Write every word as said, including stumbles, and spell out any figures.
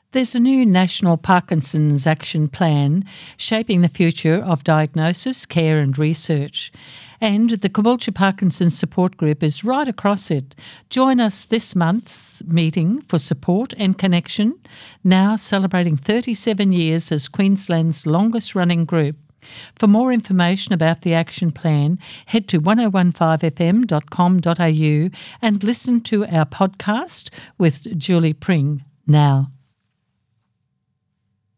There's a new National Parkinson's Action Plan shaping the future of diagnosis, care and research. And the Caboolture Parkinson's Support Group is right across it. Join us this month's meeting for support and connection, now celebrating thirty-seven years as Queensland's longest running group. For more information about the action plan, head to ten fifteen f m dot com dot a u and listen to our podcast with Julie Pring now.